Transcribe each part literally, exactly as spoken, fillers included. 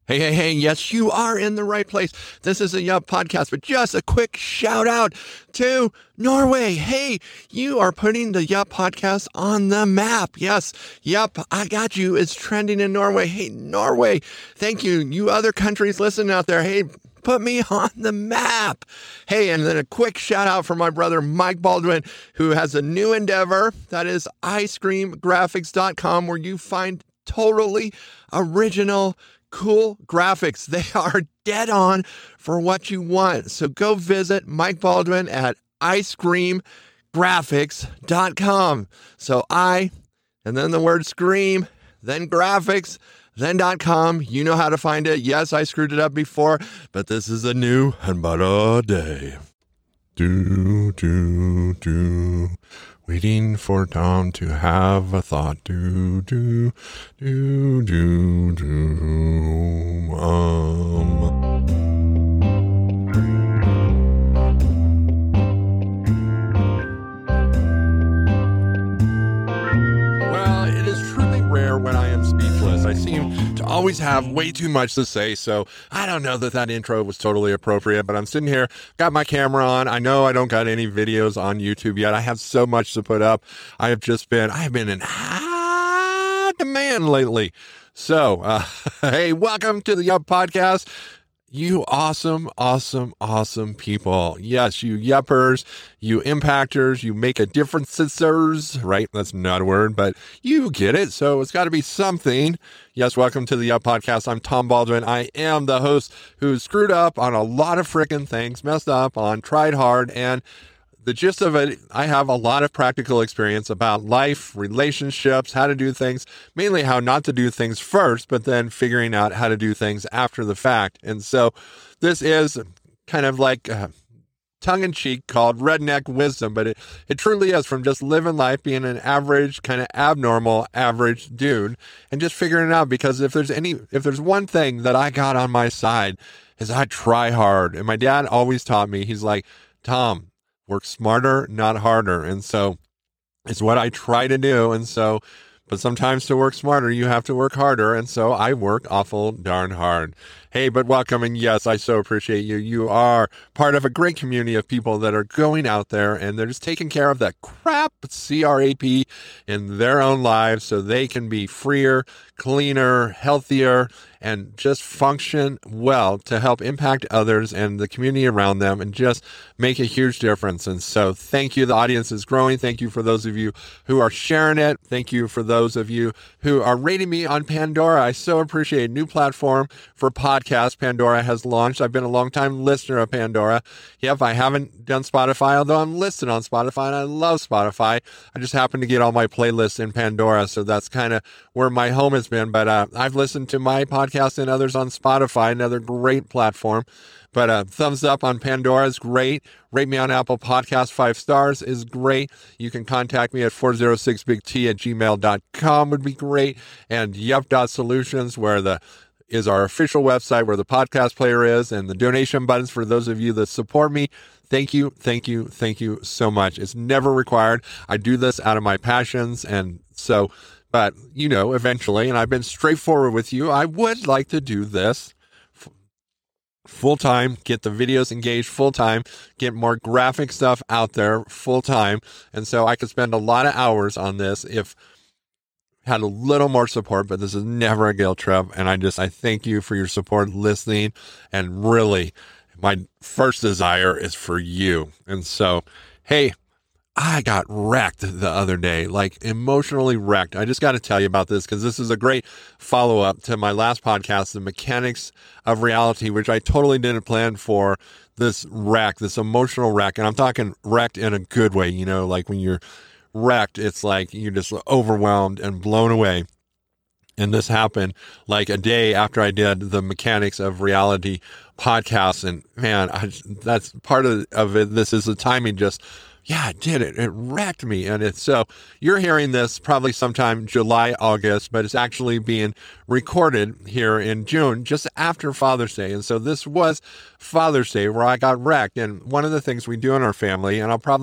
Hey, hey, hey, yes, you are in the right place. This is a Yup podcast, but just a quick shout out to Norway. Hey, you are putting the Yup podcast on the map. Yes, Yup, I got you. It's trending in Norway. Hey, Norway, thank you. You other countries listening out there, hey, put me on the map. Hey, and then a quick shout out for my brother, Mike Baldwin, who has a new endeavor. That is ice cream graphics dot com, where you find totally original cool graphics. They are dead on for what you want. So go visit Mike Baldwin at ice cream graphics dot com. So I, and then the word scream, then graphics, then .com. You know how to find it. Yes, I screwed it up before, but this is a new and better day. Do, do, do. Waiting for Tom to have a thought. Do, do, do, do, do. Um. Well, it is truly rare when I am speechless. I seem to always have way too much to say, so I don't know that that intro was totally appropriate, but I'm sitting here, got my camera on. I know I don't got any videos on YouTube yet. I have so much to put up. I have just been, I have been in high demand lately. So, uh, hey, welcome to the Yup Podcast. You awesome, awesome, awesome people. Yes, you Yuppers, you impactors, you make a difference, right? That's not a word, but you get it. So it's got to be something. Yes, welcome to the Yup Podcast. I'm Tom Baldwin. I am the host who screwed up on a lot of freaking things, messed up on, tried hard, and the gist of it, I have a lot of practical experience about life, relationships, how to do things, mainly how not to do things first, but then figuring out how to do things after the fact. And so this is kind of like uh, tongue-in-cheek called redneck wisdom, but it, it truly is from just living life, being an average, kind of abnormal, average dude, and just figuring it out. Because if there's any, if there's one thing that I got on my side is I try hard. And my dad always taught me, he's like, Tom, work smarter, not harder. And so it's what I try to do. And so, but sometimes to work smarter, you have to work harder. And so I work awful darn hard. Hey, but welcome. And yes, I so appreciate you. You are part of a great community of people that are going out there and they're just taking care of that crap, C R A P, in their own lives so they can be freer, cleaner, healthier, and just function well to help impact others and the community around them and just make a huge difference. And so thank you. The audience is growing. Thank you for those of you who are sharing it. Thank you for those of you who are rating me on Pandora. I so appreciate a new platform for podcasts Pandora has launched. I've been a long time listener of Pandora. Yep, I haven't done Spotify, although I'm listed on Spotify and I love Spotify. I just happen to get all my playlists in Pandora. So that's kind of where my home has been. But uh, I've listened to my podcast and others on Spotify, another great platform. But uh, thumbs up on Pandora is great. Rate me on Apple Podcasts, five stars is great. You can contact me at four oh six big T at gmail dot com would be great. And yup dot solutions, where the is our official website, where the podcast player is, and the donation buttons for those of you that support me. Thank you, thank you, thank you so much. It's never required. I do this out of my passions, and so, but, you know, eventually, and I've been straightforward with you, I would like to do this f- full-time, get the videos engaged full-time, get more graphic stuff out there full-time, and so I could spend a lot of hours on this if had a little more support, but this is never a guilt trip. And I just, I thank you for your support, listening. And really, my first desire is for you. And so, hey, I got wrecked the other day, like emotionally wrecked. I just got to tell you about this because this is a great follow-up to my last podcast, The Mechanics of Reality, which I totally didn't plan for. This wreck, this emotional wreck. And I'm talking wrecked in a good way, you know, like when you're wrecked, it's like you're just overwhelmed and blown away. And this happened like a day after I did the Mechanics of Reality podcast. And man, I, that's part of, of it. This is the timing just, yeah, it did it. It wrecked me. And it's so you're hearing this probably sometime July, August, but it's actually being recorded here in June, just after Father's Day. And so this was Father's Day where I got wrecked. And one of the things we do in our family, and I'll probably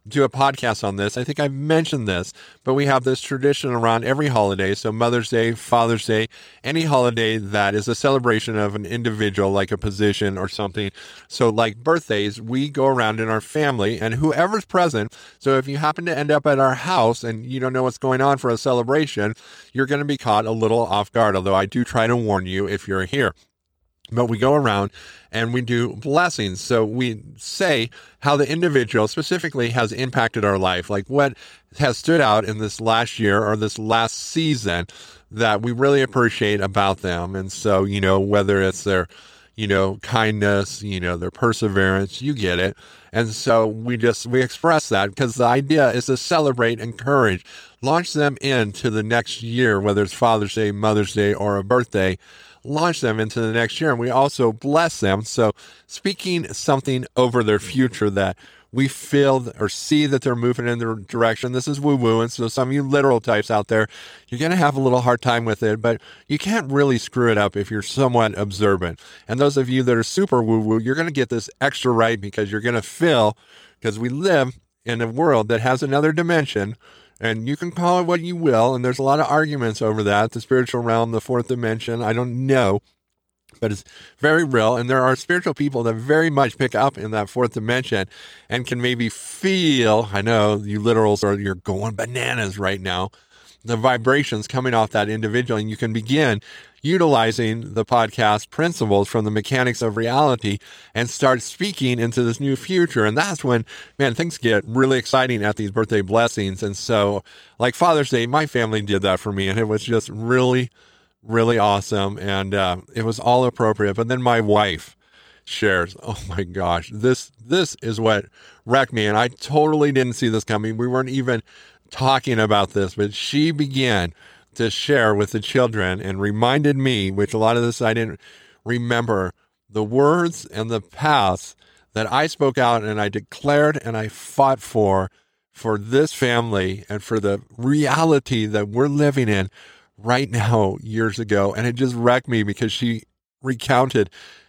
do a podcast on this. I think I've mentioned this, but we have this tradition around every holiday. So Mother's Day, Father's Day, any holiday that is a celebration of an individual, like a position or something. So like birthdays, we go around in our family and whoever's present. So if you happen to end up at our house and you don't know what's going on for a celebration, you're going to be caught a little off guard. Although I do try to warn you if you're here. But we go around and we do blessings. So we say how the individual specifically has impacted our life, like what has stood out in this last year or this last season that we really appreciate about them. And so, you know, whether it's their, you know, kindness, you know, their perseverance, you get it. And so we just, we express that because the idea is to celebrate, encourage, launch them into the next year, whether it's Father's Day, Mother's Day, or a birthday. Launch them into the next year, and we also bless them. So speaking something over their future that we feel or see that they're moving in the direction. This is woo-woo, and so some of you literal types out there, you're going to have a little hard time with it, but you can't really screw it up if you're somewhat observant. And those of you that are super woo-woo, you're going to get this extra right because you're going to feel, because we live in a world that has another dimension. And you can call it what you will, and there's a lot of arguments over that, the spiritual realm, the fourth dimension, I don't know, but it's very real, and there are spiritual people that very much pick up in that fourth dimension and can maybe feel, I know you literals are, you're going bananas right now, the vibrations coming off that individual, and you can begin utilizing the podcast principles from the mechanics of reality and start speaking into this new future. And that's when, man, things get really exciting at these birthday blessings. And so like Father's Day, my family did that for me, and it was just really, really awesome. And uh, it was all appropriate. But then my wife shares, oh my gosh, this, this is what wrecked me. And I totally didn't see this coming. We weren't even talking about this, but she began to share with the children and reminded me, which a lot of this I didn't remember, the words and the paths that I spoke out and I declared and I fought for, for this family and for the reality that we're living in right now years ago. And it just wrecked me because she recounted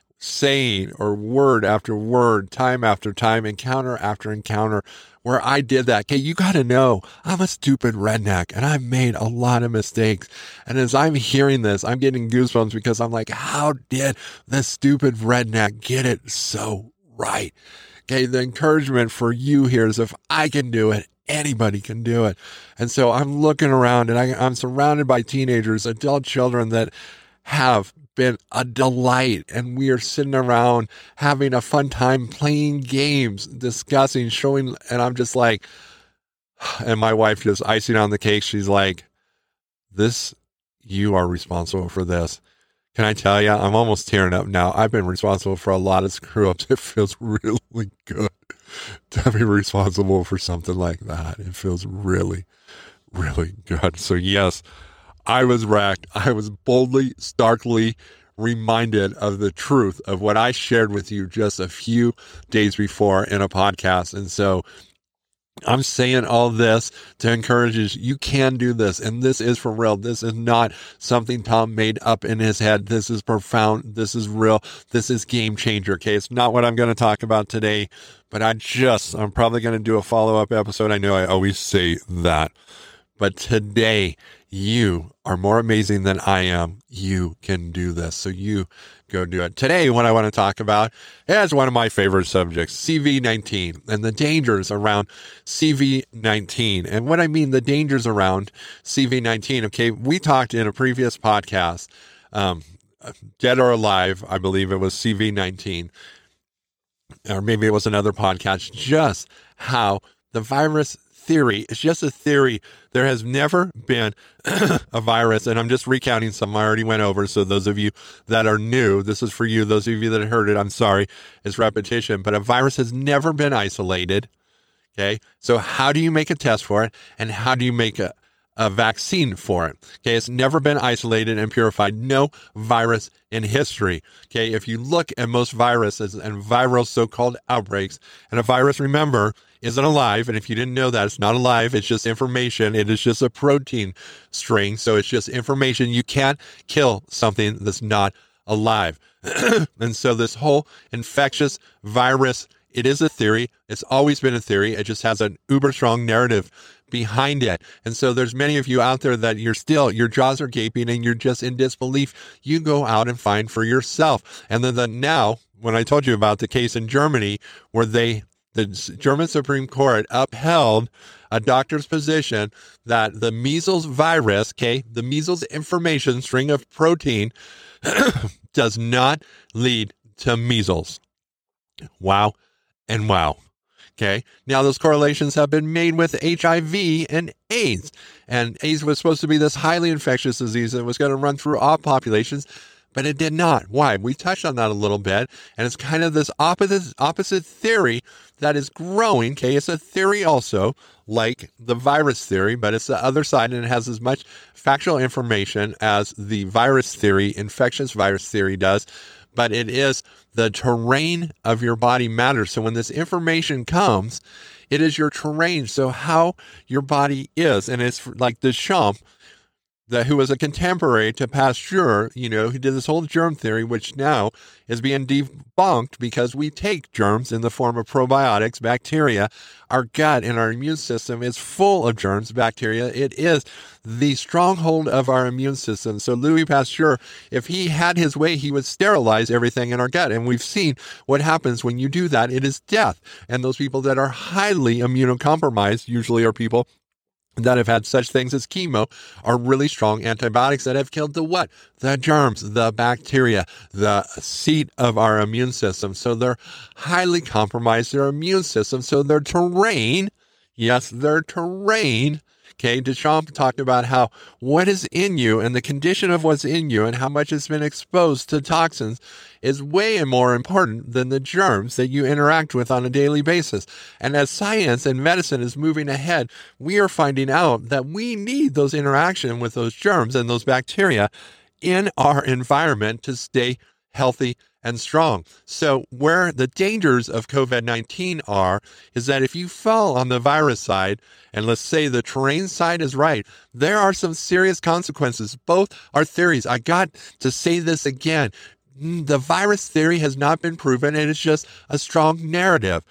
saying or word after word, time after time, encounter after encounter, where I did that. Okay, you got to know, I'm a stupid redneck and I've made a lot of mistakes. And as I'm hearing this, I'm getting goosebumps because I'm like, how did this stupid redneck get it so right? Okay, the encouragement for you here is if I can do it, anybody can do it. And so I'm looking around and I, I'm surrounded by teenagers, adult children that have been a delight, and we are sitting around having a fun time playing games, discussing, showing, and I'm just like, and my wife just icing on the cake, she's like, this, you are responsible for this. Can I tell you, I'm almost tearing up now. I've been responsible for a lot of screw ups. It feels really good to be responsible for something like that. It feels really, really good. So yes, I was wrecked. I was boldly, starkly reminded of the truth of what I shared with you just a few days before in a podcast. And so I'm saying all this to encourage you. You can do this. And this is for real. This is not something Tom made up in his head. This is profound. This is real. This is game changer. Okay. It's not what I'm going to talk about today, but I just, I'm probably going to do a follow-up episode. I know I always say that, but today, you are more amazing than I am. You can do this. So you go do it. Today, what I want to talk about is one of my favorite subjects, C V nineteen, and the dangers around C V nineteen. And what I mean, the dangers around C V nineteen, okay, we talked in a previous podcast, um, Dead or Alive, I believe it was C V nineteen, or maybe it was another podcast, just how the virus theory, it's just a theory. There has never been a virus, and I'm just recounting some I already went over. So those of you that are new, this is for you. Those of you that heard it, I'm sorry, it's repetition, but a virus has never been isolated. Okay. So how do you make a test for it? And how do you make a, a vaccine for it? Okay. It's never been isolated and purified. No virus in history. Okay. If you look at most viruses and viral so-called outbreaks, and a virus, remember, isn't alive. And if you didn't know that, it's not alive. It's just information. It is just a protein string. So it's just information. You can't kill something that's not alive. And so this whole infectious virus it is a theory. It's always been a theory. It just has an uber strong narrative behind it. And so there's many of you out there that you're still, your jaws are gaping and you're just in disbelief. You go out and find for yourself. And then the, now, when I told you about the case in Germany where they, the German Supreme Court upheld a doctor's position that the measles virus, okay, the measles information string of protein does not lead to measles. Wow and wow. Okay. Now those correlations have been made with H I V and AIDS. And AIDS was supposed to be this highly infectious disease that was going to run through all populations, but it did not. Why? We touched on that a little bit. And it's kind of this opposite, opposite theory that is growing. Okay. It's a theory also like the virus theory, but it's the other side and it has as much factual information as the virus theory, infectious virus theory does. But it is the terrain of your body matters. So when this information comes, it is your terrain. So how your body is. And it's like Deschamps, that who was a contemporary to Pasteur, you know, who did this whole germ theory, which now is being debunked because we take germs in the form of probiotics, bacteria. Our gut and our immune system is full of germs, bacteria. It is the stronghold of our immune system. So Louis Pasteur, if he had his way, he would sterilize everything in our gut. And we've seen what happens when you do that. It is death. And those people that are highly immunocompromised usually are people that have had such things as chemo are really strong antibiotics that have killed the what? The germs, the bacteria, the seat of our immune system. So they're highly compromised, their immune system. So their terrain, yes, their terrain. Okay, Deschamps talked about how what is in you and the condition of what's in you and how much has been exposed to toxins is way more important than the germs that you interact with on a daily basis. And as science and medicine is moving ahead, we are finding out that we need those interaction with those germs and those bacteria in our environment to stay healthy and strong. So where the dangers of COVID nineteen are is that if you fall on the virus side, and let's say the terrain side is right, there are some serious consequences. Both are theories. I got to say this again. The virus theory has not been proven, and it's just a strong narrative.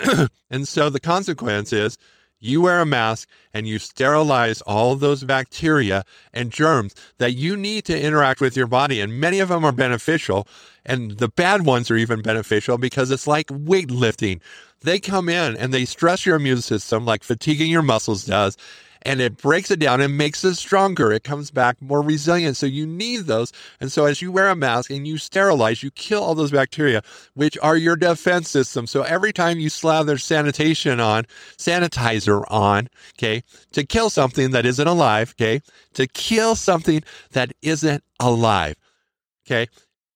And so the consequence is you wear a mask and you sterilize all of those bacteria and germs that you need to interact with your body. And many of them are beneficial. And the bad ones are even beneficial because it's like weightlifting. They come in and they stress your immune system like fatiguing your muscles does. And it breaks it down and makes it stronger. It comes back more resilient. So you need those. And so as you wear a mask and you sterilize, you kill all those bacteria, which are your defense system. So every time you slather sanitation on, sanitizer on, okay, to kill something that isn't alive, okay, to kill something that isn't alive, okay.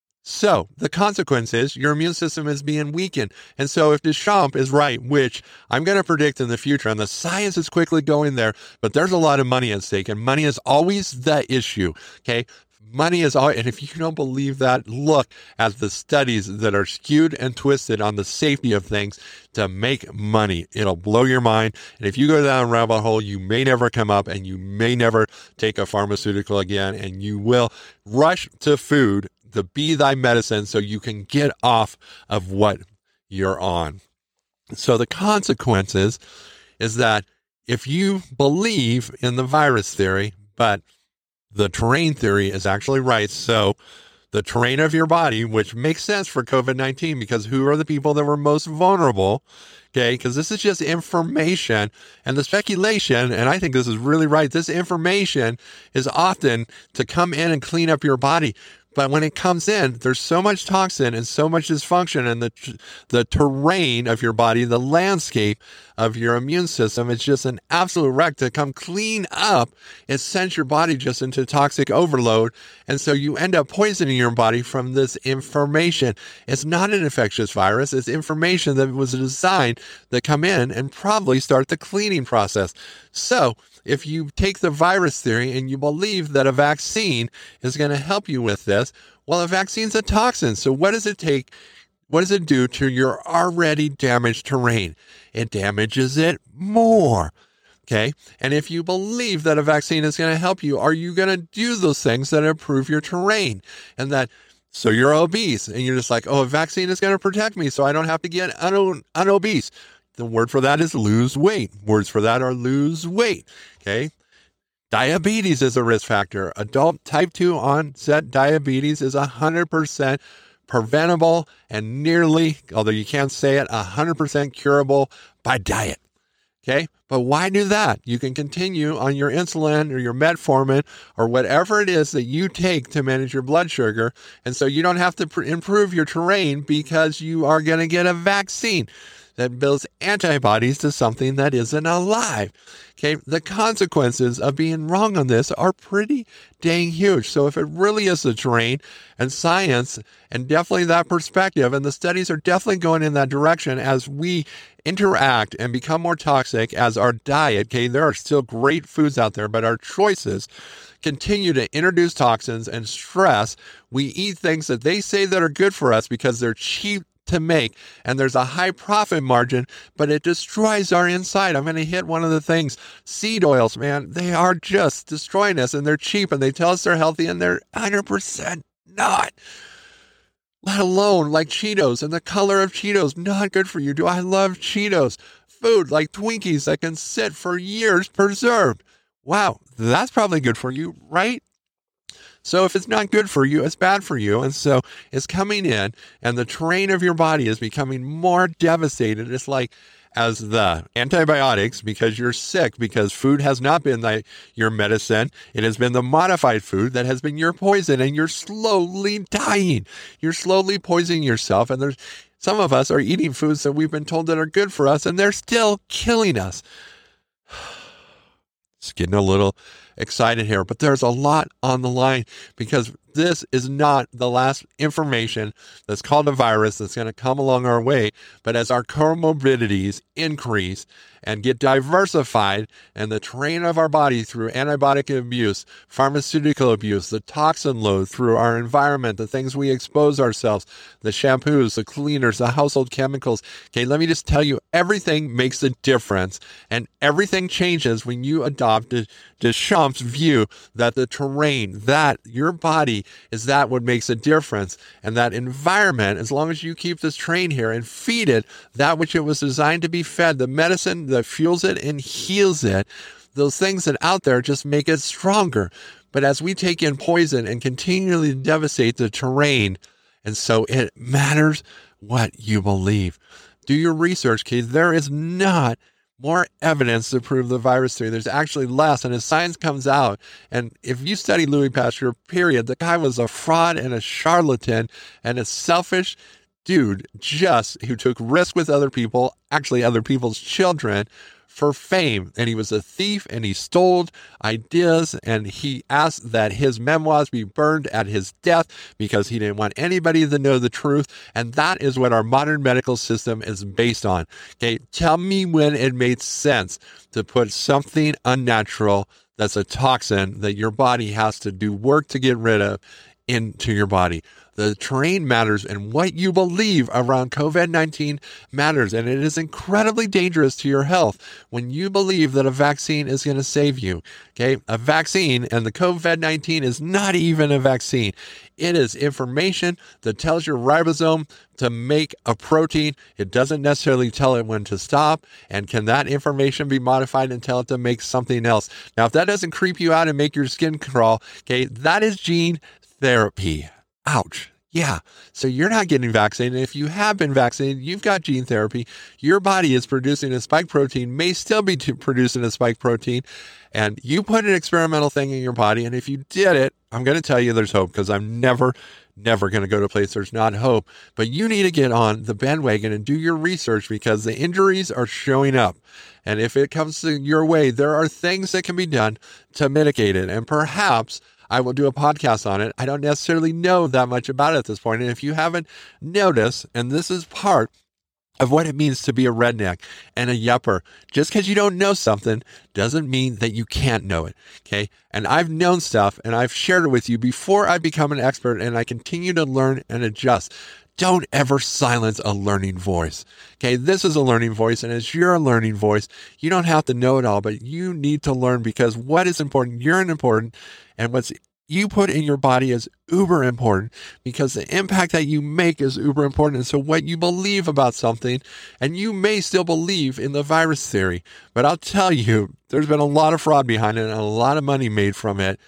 So the consequence is your immune system is being weakened. And so if Deschamps is right, which I'm going to predict in the future, and the science is quickly going there, but there's a lot of money at stake, and money is always the issue, okay? Money is all, and if you don't believe that, look at the studies that are skewed and twisted on the safety of things to make money. It'll blow your mind. And if you go down a rabbit hole, you may never come up, and you may never take a pharmaceutical again, and you will rush to food to be thy medicine so you can get off of what you're on. So the consequences is that if you believe in the virus theory, but the terrain theory is actually right, so the terrain of your body, which makes sense for COVID nineteen, because who are the people that were most vulnerable? Okay, because this is just information, and the speculation, and I think this is really right, this information is often to come in and clean up your body. But when it comes in, there's so much toxin and so much dysfunction, and the the terrain of your body, the landscape of your immune system, it's just an absolute wreck to come clean up. It sends your body just into toxic overload. And so you end up poisoning your body from this information. It's not an infectious virus. It's information that was designed to come in and probably start the cleaning process. So if you take the virus theory and you believe that a vaccine is going to help you with this, well, a vaccine's a toxin. So what does it take? What does it do to your already damaged terrain? It damages it more. Okay. And if you believe that a vaccine is going to help you, are you going to do those things that improve your terrain? And that So you're obese and you're just like, oh, a vaccine is going to protect me so I don't have to get un- unobese. The word for that is lose weight. Words for that are lose weight. Okay. Diabetes is a risk factor. Adult type two onset diabetes is one hundred percent preventable and nearly, although you can't say it, one hundred percent curable by diet. Okay, but why do that? You can continue on your insulin or your metformin or whatever it is that you take to manage your blood sugar. And so you don't have to pr- improve your terrain because you are going to get a vaccine that builds antibodies to something that isn't alive. Okay, the consequences of being wrong on this are pretty dang huge. So if it really is the terrain and science and definitely that perspective, and the studies are definitely going in that direction as we interact and become more toxic as our diet, okay, there are still great foods out there, but our choices continue to introduce toxins and stress. We eat things that they say that are good for us because they're cheap to make and there's a high profit margin, but it destroys our inside. I'm going to hit one of the things. Seed oils, man, they are just destroying us and they're cheap and they tell us they're healthy and they're one hundred percent not. Let alone like Cheetos and the color of Cheetos, not good for you. Do I love Cheetos? Food like Twinkies that can sit for years preserved. Wow, that's probably good for you, right? So if it's not good for you, it's bad for you. And so it's coming in and the terrain of your body is becoming more devastated. It's like as the antibiotics, because you're sick, because food has not been the, your medicine. It has been the modified food that has been your poison and you're slowly dying. You're slowly poisoning yourself. And there's some of us are eating foods that we've been told that are good for us and they're still killing us. It's getting a little excited here, but there's a lot on the line because this is not the last information that's called a virus that's going to come along our way. But as our comorbidities increase and get diversified and the terrain of our body through antibiotic abuse, pharmaceutical abuse, the toxin load through our environment, the things we expose ourselves, the shampoos, the cleaners, the household chemicals. Okay, let me just tell you, everything makes a difference and everything changes when you adopt Deschamps' view that the terrain, that your body is that what makes a difference. And that environment, as long as you keep this terrain here and feed it that which it was designed to be fed, the medicine that fuels it and heals it, those things that out there just make it stronger. But as we take in poison and continually devastate the terrain, and so it matters what you believe. Do your research, kids. There is not more evidence to prove the virus theory. There's actually less. And as science comes out, and if you study Louis Pasteur, period, the guy was a fraud and a charlatan and a selfish dude just who took risks with other people, actually other people's children, for fame. And he was a thief and he stole ideas and he asked that his memoirs be burned at his death because he didn't want anybody to know the truth. And that is what our modern medical system is based on. Okay, tell me when it made sense to put something unnatural that's a toxin that your body has to do work to get rid of into your body. The terrain matters and what you believe around covid nineteen matters. And it is incredibly dangerous to your health when you believe that a vaccine is going to save you. Okay. A vaccine and the covid nineteen is not even a vaccine. It is information that tells your ribosome to make a protein. It doesn't necessarily tell it when to stop. And can that information be modified and tell it to make something else? Now, if that doesn't creep you out and make your skin crawl, okay, that is gene therapy. Ouch. Yeah. So you're not getting vaccinated. If you have been vaccinated, you've got gene therapy. Your body is producing a spike protein, may still be t- producing a spike protein. And you put an experimental thing in your body. And if you did it, I'm going to tell you there's hope because I'm never, never going to go to a place there's not hope. But you need to get on the bandwagon and do your research because the injuries are showing up. And if it comes to your way, there are things that can be done to mitigate it. And perhaps I will do a podcast on it. I don't necessarily know that much about it at this point. And if you haven't noticed, and this is part of what it means to be a redneck and a yupper, just because you don't know something doesn't mean that you can't know it. Okay. And I've known stuff and I've shared it with you before I become an expert and I continue to learn and adjust. Don't ever silence a learning voice. Okay, this is a learning voice, and as you're a learning voice, you don't have to know it all, but you need to learn because what is important, you're important, and what's you put in your body is uber important because the impact that you make is uber important. And so what you believe about something, and you may still believe in the virus theory, but I'll tell you, there's been a lot of fraud behind it and a lot of money made from it.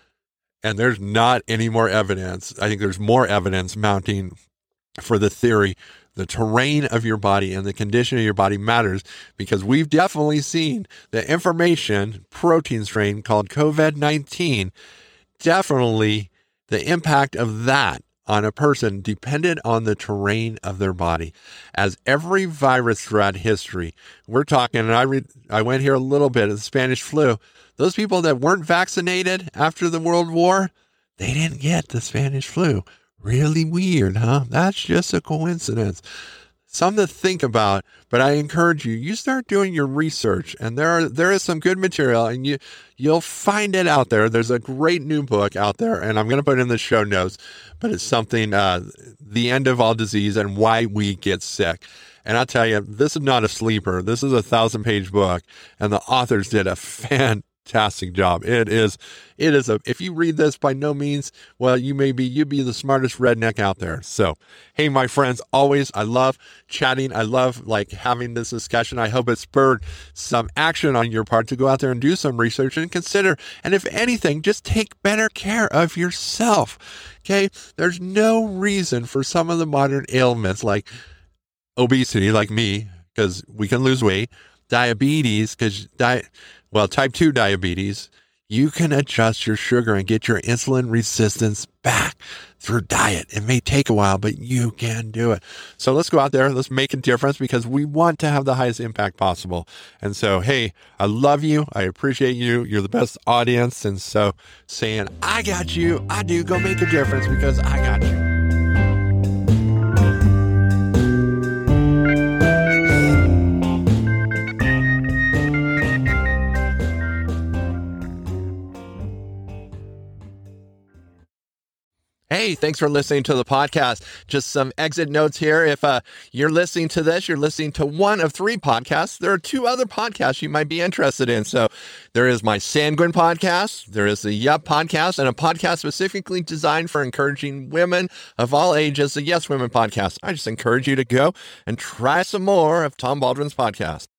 And there's not any more evidence. I think there's more evidence mounting for the theory. The terrain of your body and the condition of your body matters, because we've definitely seen the information protein strain called COVID nineteen. Definitely the impact of that on a person depended on the terrain of their body. As every virus throughout history, we're talking, and I read, I went here a little bit of the Spanish flu. Those people that weren't vaccinated after the World War, they didn't get the Spanish flu. Really weird, huh? That's just a coincidence. Something to think about, but I encourage you, you start doing your research, and there are, there is some good material, and you, you'll find it out there. There's a great new book out there, and I'm going to put it in the show notes, but it's something, uh, The End of All Disease and Why We Get Sick. And I'll tell you, this is not a sleeper. This is a thousand page book, and the authors did a fantastic Fantastic job. It is, it is a, if you read this, by no means, well, you may be, you'd be the smartest redneck out there. So, hey, my friends, always, I love chatting. I love like having this discussion. I hope it spurred some action on your part to go out there and do some research and consider. And if anything, just take better care of yourself. Okay. There's no reason for some of the modern ailments like obesity, like me, because we can lose weight, diabetes, because diet, Well, type two diabetes, you can adjust your sugar and get your insulin resistance back through diet. It may take a while, but you can do it. So let's go out there. Let's make a difference, because we want to have the highest impact possible. And so, hey, I love you. I appreciate you. You're the best audience. And so saying, I got you, I do, go make a difference, because I got you. Hey, thanks for listening to the podcast. Just some exit notes here. If uh, you're listening to this, you're listening to one of three podcasts. There are two other podcasts you might be interested in. So there is my Sanguine podcast, there is the Yup podcast, and a podcast specifically designed for encouraging women of all ages, the Yes Women podcast. I just encourage you to go and try some more of Tom Baldwin's podcast.